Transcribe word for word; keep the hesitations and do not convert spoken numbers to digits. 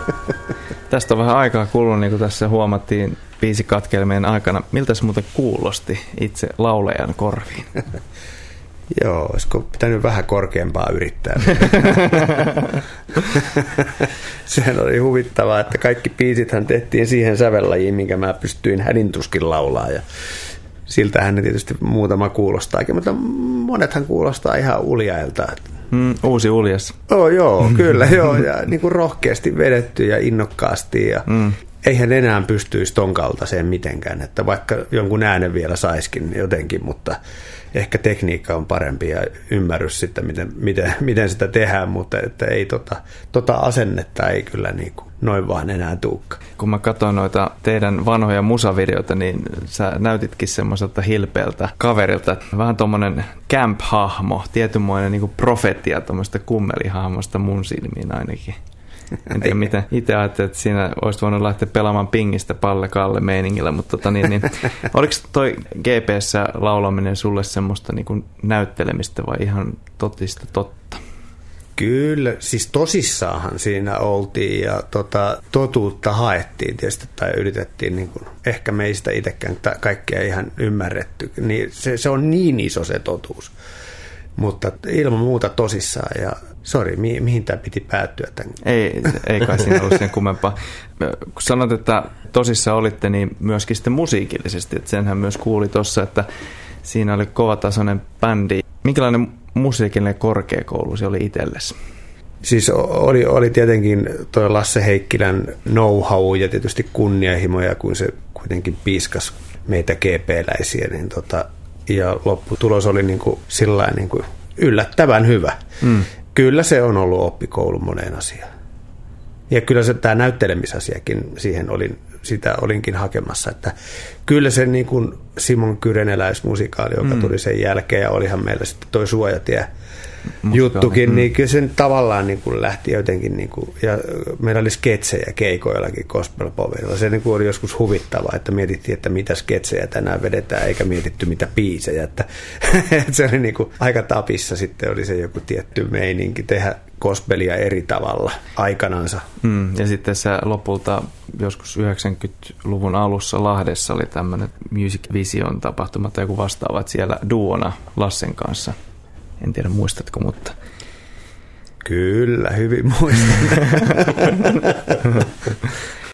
Tästä on vähän aikaa kulunut, niin kuin tässä huomattiin biisikatkelmien aikana. Miltä se muuten kuulosti itse laulajan korviin? Joo, olisiko pitänyt vähän korkeampaa yrittää? Sehän oli huvittavaa, että kaikki biisithän tehtiin siihen sävellajiin, minkä mä pystyin hädintuskin laulaa. Ja siltähän ne tietysti muutama kuulostaakin, mutta monethan kuulostaa ihan uljailta. Mm, uusi uljas. Oh, joo, kyllä, joo, ja niin kuin rohkeasti vedetty ja innokkaasti. Ja mm. eihän enää pystyisi ton kaltaiseen mitenkään, että vaikka jonkun äänen vielä saiskin jotenkin, mutta ehkä tekniikka on parempi ja ymmärrys sitten, miten, miten, miten sitä tehdään, mutta että ei tota, tota asennetta ei kyllä niin kuin noin vaan enää tuukka. Kun mä katsoin noita teidän vanhoja musavideoita, niin sä näytitkin semmoiselta hilpeältä kaverilta, vähän tommonen camp-hahmo, tietynmoinen niin kuin profetia tuommoista kummelihahmosta mun silmiin ainakin. En tiedä, miten itse ajattelin, että siinä olisit voinut lähteä pelaamaan pingistä Palle Kalle meiningillä, mutta tota niin, niin, oliko toi G P:ssä laulaminen sulle semmoista niin kuin näyttelemistä vai ihan totista totta? Kyllä, siis tosissaanhan siinä oltiin ja tota, totuutta haettiin tietysti tai yritettiin, niin kuin, ehkä meistä itsekään kaikkea ihan ymmärretty, niin se, se on niin iso se totuus. Mutta ilman muuta tosissaan ja sori, mi- mihin tämä piti päättyä? Tämän? Ei, ei kai siinä ollut sen kummempaa. Kun sanot, että tosissaan olitte, niin myöskin sitten musiikillisesti, että senhän myös kuuli tuossa, että siinä oli kovatasoinen bändi. Minkälainen musiikillinen korkeakoulu se oli itsellesi? Siis oli, oli tietenkin tuo Lasse Heikkilän know-how ja tietysti kunnianhimoja, kun se kuitenkin piiskas meitä G P-läisiä, niin tota, ja lopputulos oli niin kuin sillain niin kuin yllättävän hyvä. Mm. Kyllä se on ollut oppikoulu moneen asiaan. Ja kyllä se tämä näyttelemisasiakin, siihen olin, sitä olinkin hakemassa, että kyllä se niin kuin Simon Kyreneläismusikaali, joka mm. tuli sen jälkeen, ja olihan meillä sitten toi Suojatie juttukin, mm. niin kyllä sen tavallaan niin kuin lähti jotenkin, niin kuin, ja meillä oli sketsejä keikoillakin gospel-poverilla. Se niin kuin oli joskus huvittavaa, että mietittiin, että mitä sketsejä tänään vedetään, eikä mietitty mitä biisejä. Että, että se oli niin kuin aika tapissa sitten, oli se joku tietty meininki tehdä gospelia eri tavalla aikanansa. Mm, ja sitten se lopulta joskus yhdeksänkymmentäluvun alussa Lahdessa oli tämmöinen Music Vision tapahtuma tai joku vastaava, että siellä duona Lassen kanssa. En tiedä, muistatko, mutta... Kyllä, hyvin muistan.